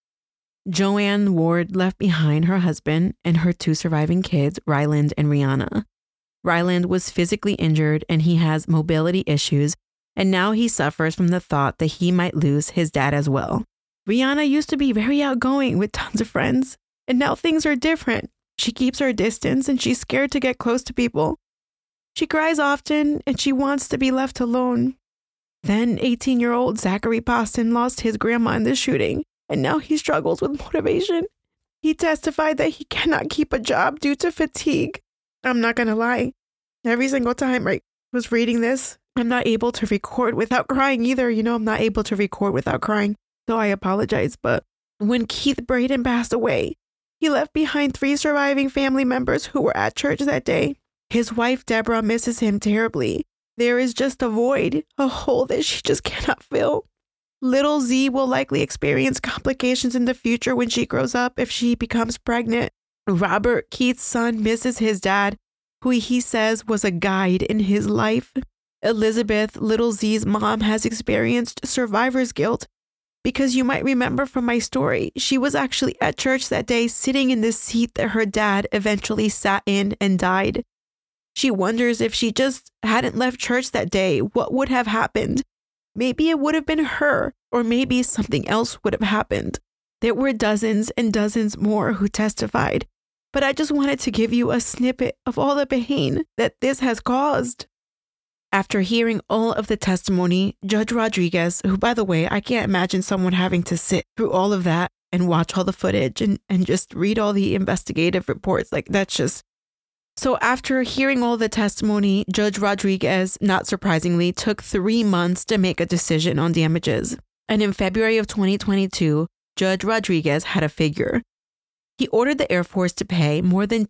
Joanne Ward left behind her husband and her 2 surviving kids, Ryland and Rihanna. Ryland was physically injured and he has mobility issues, and now he suffers from the thought that he might lose his dad as well. Rihanna used to be very outgoing with tons of friends, and now things are different. She keeps her distance and she's scared to get close to people. She cries often and she wants to be left alone. Then 18-year-old Zachary Poston lost his grandma in the shooting, and now he struggles with motivation. He testified that he cannot keep a job due to fatigue. I'm not going to lie. Every single time I was reading this, I'm not able to record without crying either. You know, I'm not able to record without crying, so I apologize. But when Keith Braden passed away, he left behind 3 surviving family members who were at church that day. His wife, Deborah, misses him terribly. There is just a void, a hole that she just cannot fill. Little Z will likely experience complications in the future when she grows up if she becomes pregnant. Robert, Keith's son, misses his dad, who he says was a guide in his life. Elizabeth, Little Z's mom, has experienced survivor's guilt. Because you might remember from my story, she was actually at church that day sitting in the seat that her dad eventually sat in and died. She wonders if she just hadn't left church that day, what would have happened? Maybe it would have been her, or maybe something else would have happened. There were dozens and dozens more who testified, but I just wanted to give you a snippet of all the pain that this has caused. After hearing all of the testimony, Judge Rodriguez, who, by the way, I can't imagine someone having to sit through all of that and watch all the footage and just read all the investigative reports. Like, that's just... So after hearing all the testimony, Judge Rodriguez, not surprisingly, took 3 months to make a decision on damages. And in February of 2022, Judge Rodriguez had a figure. He ordered the Air Force to pay more than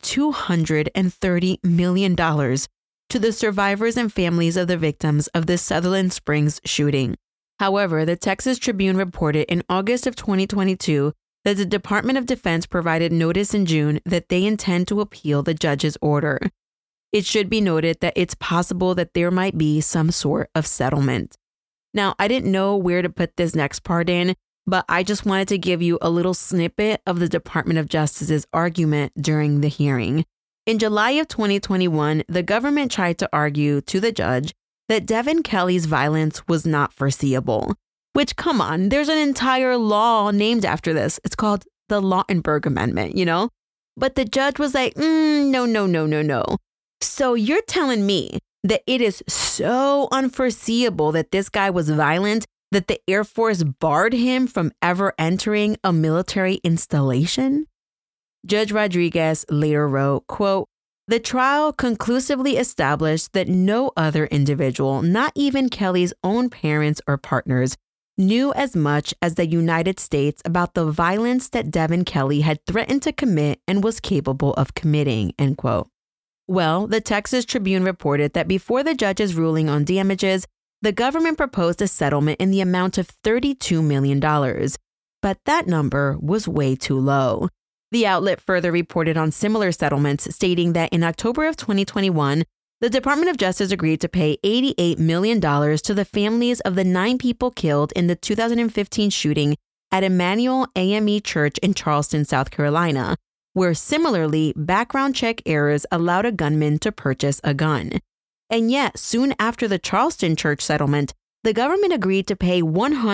$230 million to the survivors and families of the victims of the Sutherland Springs shooting. However, the Texas Tribune reported in August of 2022 that the Department of Defense provided notice in June that they intend to appeal the judge's order. It should be noted that it's possible that there might be some sort of settlement. Now, I didn't know where to put this next part in, but I just wanted to give you a little snippet of the Department of Justice's argument during the hearing. In July of 2021, the government tried to argue to the judge that Devin Kelley's violence was not foreseeable. Which, come on, there's an entire law named after this. It's called the Lautenberg Amendment, you know? But the judge was like, no. So you're telling me that it is so unforeseeable that this guy was violent that the Air Force barred him from ever entering a military installation? Judge Rodriguez later wrote, quote, "The trial conclusively established that no other individual, not even Kelley's own parents or partners, knew as much as the United States about the violence that Devin Kelley had threatened to commit and was capable of committing," end quote. Well, the Texas Tribune reported that before the judge's ruling on damages, the government proposed a settlement in the amount of $32 million. But that number was way too low. The outlet further reported on similar settlements, stating that in October of 2021, the Department of Justice agreed to pay $88 million to the families of the 9 people killed in the 2015 shooting at Emmanuel AME Church in Charleston, South Carolina, where similarly background check errors allowed a gunman to purchase a gun. And yet, soon after the Charleston church settlement, the government agreed to pay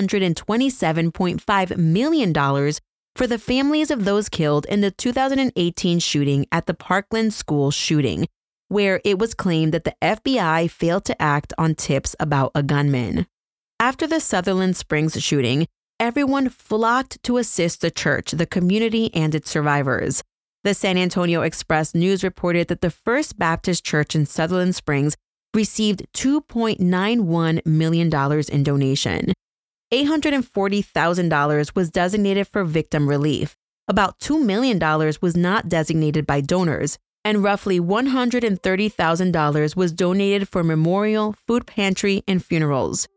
$127.5 million for the families of those killed in the 2018 shooting at the Parkland School shooting, where it was claimed that the FBI failed to act on tips about a gunman. After the Sutherland Springs shooting, everyone flocked to assist the church, the community, and its survivors. The San Antonio Express News reported that the First Baptist Church in Sutherland Springs received $2.91 million in donation. $840,000 was designated for victim relief. About $2 million was not designated by donors, and roughly $130,000 was donated for memorial, food pantry, and funerals.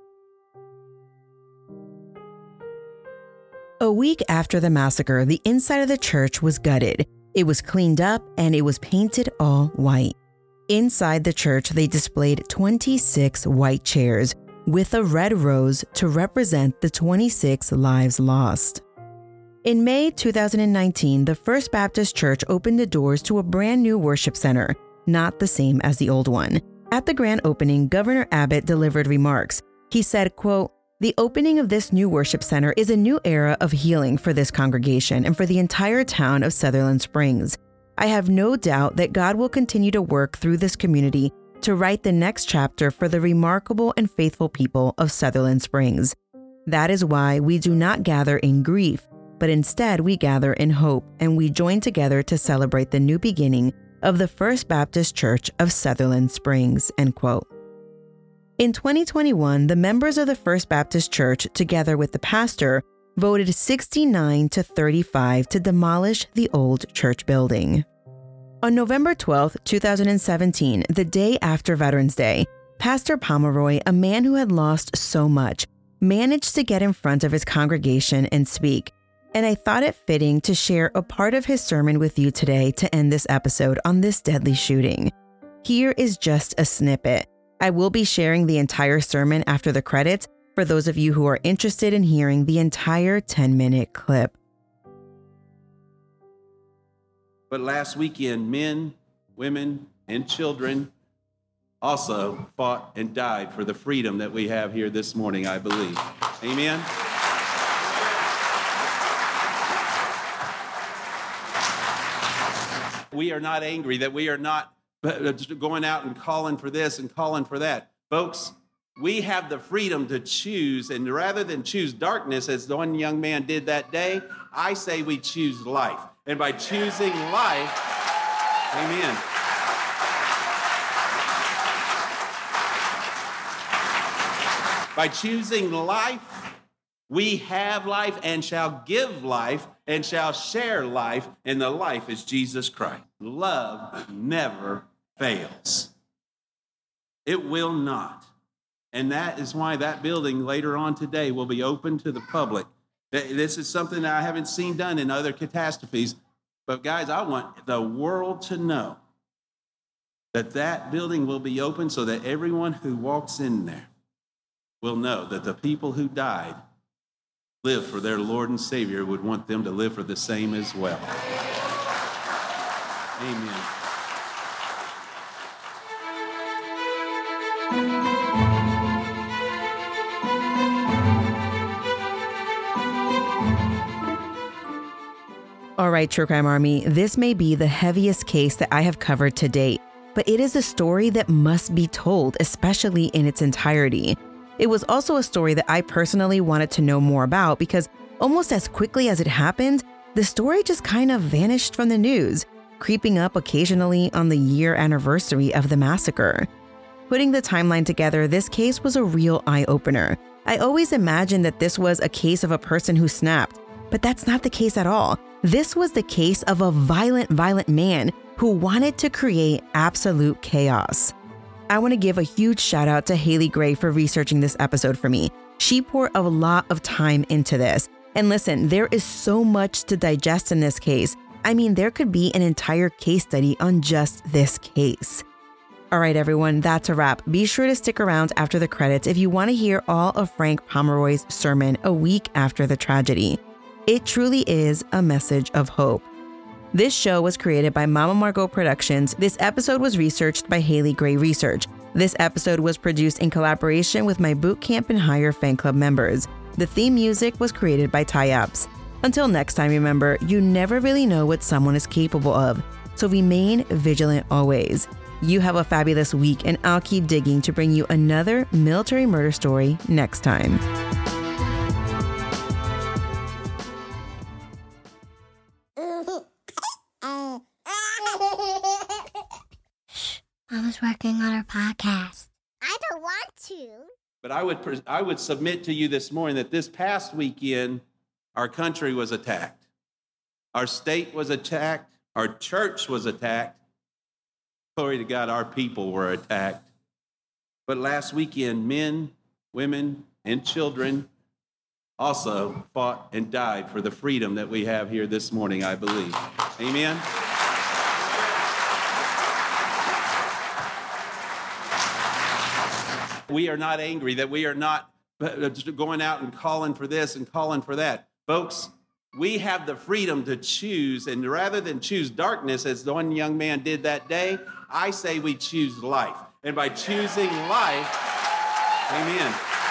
A week after the massacre, the inside of the church was gutted. It was cleaned up and it was painted all white. Inside the church, they displayed 26 white chairs with a red rose to represent the 26 lives lost. In May 2019, the First Baptist Church opened the doors to a brand new worship center, not the same as the old one. At the grand opening, Governor Abbott delivered remarks. He said, quote, "The opening of this new worship center is a new era of healing for this congregation and for the entire town of Sutherland Springs. I have no doubt that God will continue to work through this community to write the next chapter for the remarkable and faithful people of Sutherland Springs. That is why we do not gather in grief, but instead we gather in hope, and we join together to celebrate the new beginning of the First Baptist Church of Sutherland Springs," end quote. In 2021, the members of the First Baptist Church, together with the pastor, voted 69 to 35 to demolish the old church building. On November 12, 2017, the day after Veterans Day, Pastor Pomeroy, a man who had lost so much, managed to get in front of his congregation and speak. And I thought it fitting to share a part of his sermon with you today to end this episode on this deadly shooting. Here is just a snippet. I will be sharing the entire sermon after the credits, for those of you who are interested in hearing the entire 10-minute clip. But last weekend, men, women, and children also fought and died for the freedom that we have here this morning, I believe. Amen? We are not angry, that we are not going out and calling for this and calling for that. Folks, we have the freedom to choose, and rather than choose darkness, as the one young man did that day, I say we choose life. And by choosing life, amen. By choosing life, we have life and shall give life and shall share life, and the life is Jesus Christ. Love never fails. It will not. And that is why that building later on today will be open to the public. This is something that I haven't seen done in other catastrophes. But guys, I want the world to know that that building will be open so that everyone who walks in there will know that the people who died lived for their Lord and Savior, would want them to live for the same as well. Amen. All right, True Crime Army, this may be the heaviest case that I have covered to date, but it is a story that must be told, especially in its entirety. It was also a story that I personally wanted to know more about because almost as quickly as it happened, the story just kind of vanished from the news, creeping up occasionally on the year anniversary of the massacre. Putting the timeline together, this case was a real eye-opener. I always imagined that this was a case of a person who snapped, but that's not the case at all. This was the case of a violent man who wanted to create absolute chaos. I want to give a huge shout out to Haley Gray for researching this episode for me. She poured a lot of time into this. And listen, there is so much to digest in this case. I mean, there could be an entire case study on just this case. All right, everyone, that's a wrap. Be sure to stick around after the credits if you want to hear all of Frank Pomeroy's sermon a week after the tragedy. It truly is a message of hope. This show was created by Mama Margot Productions. This episode was researched by Haley Gray Research. This episode was produced in collaboration with my Boot Camp and Hire fan club members. The theme music was created by Ty Apps. Until next time, remember, you never really know what someone is capable of, so remain vigilant always. You have a fabulous week, and I'll keep digging to bring you another military murder story next time. Mama's working on her podcast. I don't want to. But I would submit to you this morning that this past weekend, our country was attacked. Our state was attacked. Our church was attacked. Glory to God, our people were attacked. But last weekend, men, women, and children also fought and died for the freedom that we have here this morning, I believe. Amen? We are not angry, that we are not going out and calling for this and calling for that. Folks, we have the freedom to choose, and rather than choose darkness, as the one young man did that day, I say we choose life. And by choosing life, amen.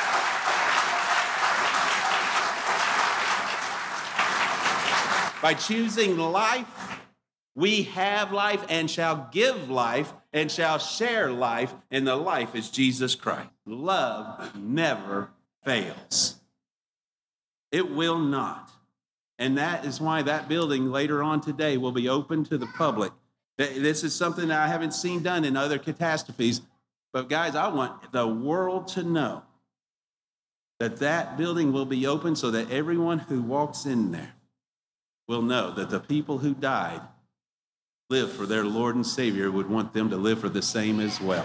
By choosing life, we have life and shall give life and shall share life, and the life is Jesus Christ. Love never fails. It will not. And that is why that building later on today will be open to the public. This is something that I haven't seen done in other catastrophes. But guys, I want the world to know that that building will be open so that everyone who walks in there will know that the people who died live for their Lord and Savior, would want them to live for the same as well.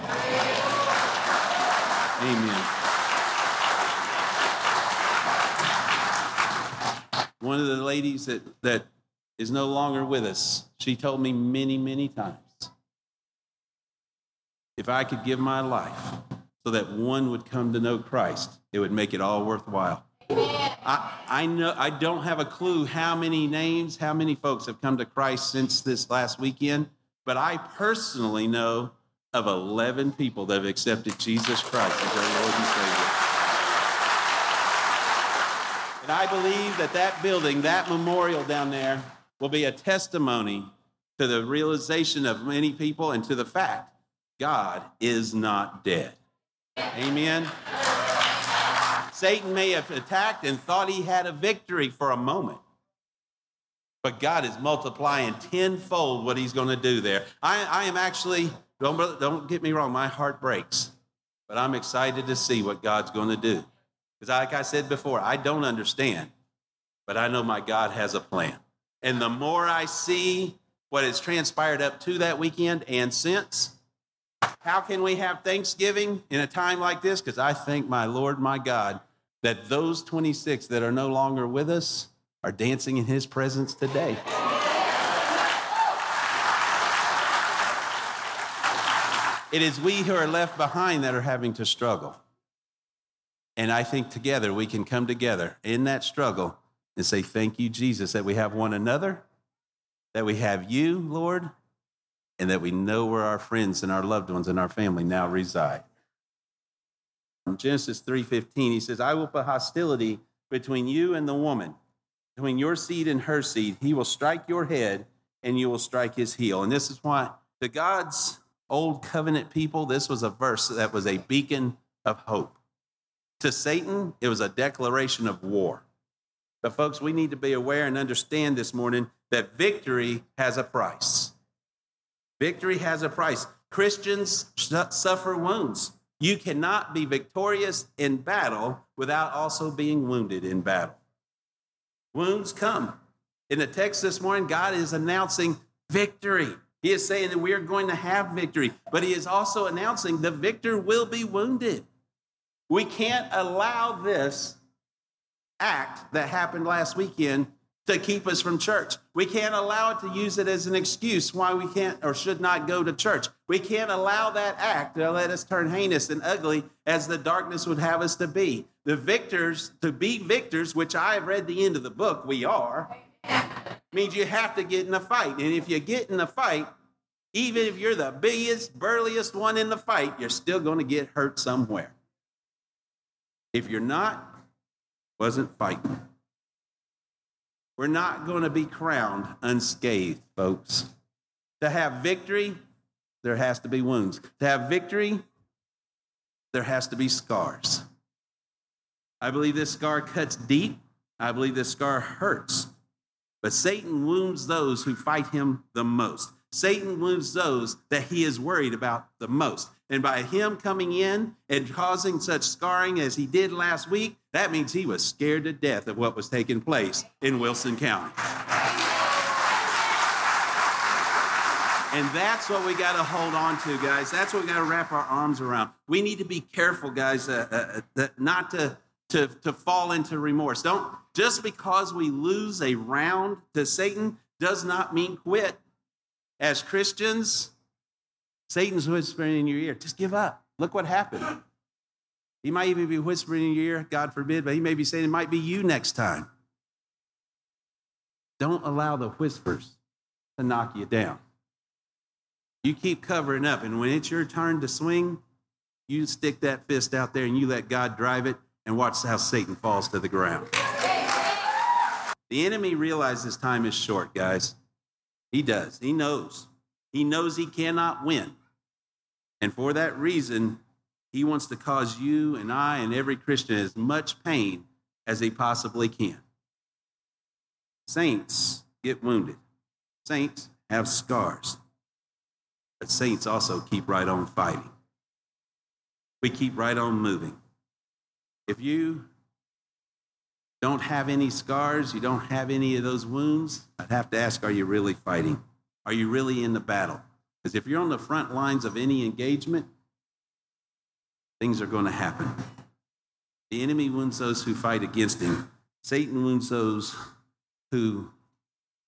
Amen. One of the ladies that is no longer with us, she told me many, many times, if I could give my life so that one would come to know Christ. It would make it all worthwhile. I know I don't have a clue how many names, how many folks have come to Christ since this last weekend, but I personally know of 11 people that have accepted Jesus Christ as their Lord and Savior. And I believe that that building, that memorial down there, will be a testimony to the realization of many people and to the fact God is not dead. Amen. Satan may have attacked and thought he had a victory for a moment, but God is multiplying tenfold what he's going to do there. I am actually, don't get me wrong, my heart breaks, but I'm excited to see what God's going to do. Because like I said before, I don't understand, but I know my God has a plan. And the more I see what has transpired up to that weekend and since, how can we have Thanksgiving in a time like this? Because I thank my Lord, my God, that those 26 that are no longer with us are dancing in his presence today. It is we who are left behind that are having to struggle. And I think together we can come together in that struggle and say, thank you, Jesus, that we have one another, that we have you, Lord, and that we know where our friends and our loved ones and our family now reside. In Genesis 3:15, he says, I will put hostility between you and the woman, between your seed and her seed. He will strike your head and you will strike his heel. And this is why to God's old covenant people, this was a verse that was a beacon of hope. To Satan, it was a declaration of war. But folks, we need to be aware and understand this morning that victory has a price. Victory has a price. Christians suffer wounds. You cannot be victorious in battle without also being wounded in battle. Wounds come. In the text this morning, God is announcing victory. He is saying that we are going to have victory, but he is also announcing the victor will be wounded. We can't allow this act that happened last weekend to keep us from church. We can't allow it to use it as an excuse why we can't or should not go to church. We can't allow that act to let us turn heinous and ugly as the darkness would have us to be. The victors, to be victors, which I have read the end of the book, we are, means you have to get in a fight. And if you get in a fight, even if you're the biggest, burliest one in the fight, you're still going to get hurt somewhere. If you're not, wasn't fighting. We're not going to be crowned unscathed, folks. To have victory, there has to be wounds. To have victory, there has to be scars. I believe this scar cuts deep. I believe this scar hurts. But Satan wounds those who fight him the most. Satan wounds those that he is worried about the most. And by him coming in and causing such scarring as he did last week, that means he was scared to death of what was taking place in Wilson County. And that's what we got to hold on to, guys. That's what we got to wrap our arms around. We need to be careful, guys, not to fall into remorse. Don't just because we lose a round to Satan does not mean quit. As Christians, Satan's whispering in your ear, just give up. Look what happened. He might even be whispering in your ear, God forbid, but he may be saying it might be you next time. Don't allow the whispers to knock you down. You keep covering up, and when it's your turn to swing, you stick that fist out there and you let God drive it and watch how Satan falls to the ground. The enemy realizes time is short, guys. He does. He knows. He knows he cannot win. And for that reason, he wants to cause you and I and every Christian as much pain as he possibly can. Saints get wounded. Saints have scars. But saints also keep right on fighting. We keep right on moving. If you don't have any scars, you don't have any of those wounds, I'd have to ask, are you really fighting? Are you really in the battle? Because if you're on the front lines of any engagement, things are going to happen. The enemy wounds those who fight against him. Satan wounds those who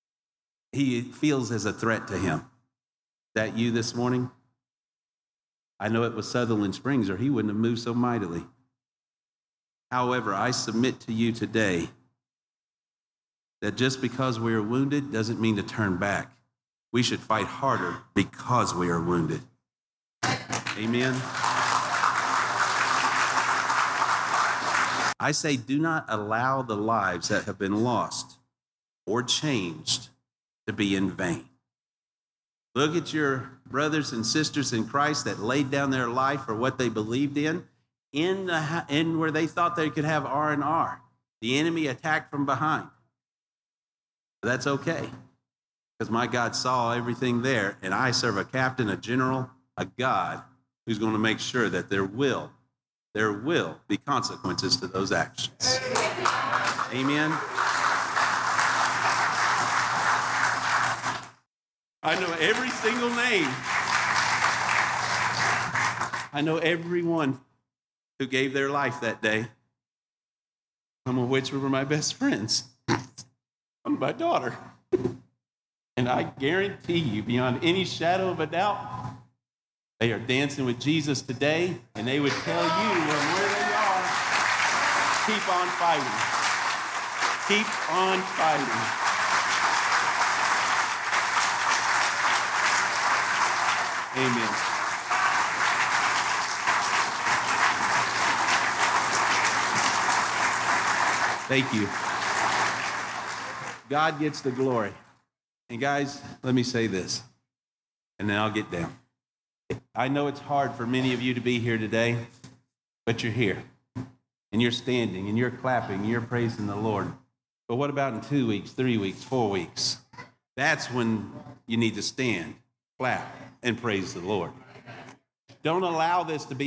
he feels as a threat to him. Is that you this morning? I know it was Sutherland Springs, or he wouldn't have moved so mightily. However, I submit to you today that just because we are wounded doesn't mean to turn back. We should fight harder because we are wounded. Amen. I say, do not allow the lives that have been lost or changed to be in vain. Look at your brothers and sisters in Christ that laid down their life for what they believed in where they thought they could have R&R. The enemy attacked from behind. But that's okay, because my God saw everything there, and I serve a captain, a general, a God who's going to make sure that there will be consequences to those actions. Amen. I know every single name. I know everyone who gave their life that day, some of which were my best friends, and my daughter. And I guarantee you, beyond any shadow of a doubt, they are dancing with Jesus today, and they would tell you where they are, keep on fighting. Keep on fighting. Amen. Thank you. God gets the glory. And guys, let me say this, and then I'll get down. I know it's hard for many of you to be here today, but you're here, and you're standing, and you're clapping, and you're praising the Lord. But what about in 2 weeks, 3 weeks, 4 weeks? That's when you need to stand, clap, and praise the Lord. Don't allow this to be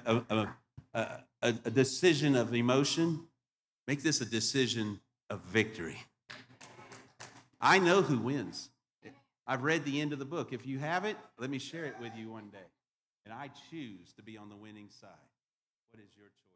a decision of emotion. Make this a decision of victory. I know who wins. I've read the end of the book. If you have it, let me share it with you one day. And I choose to be on the winning side. What is your choice?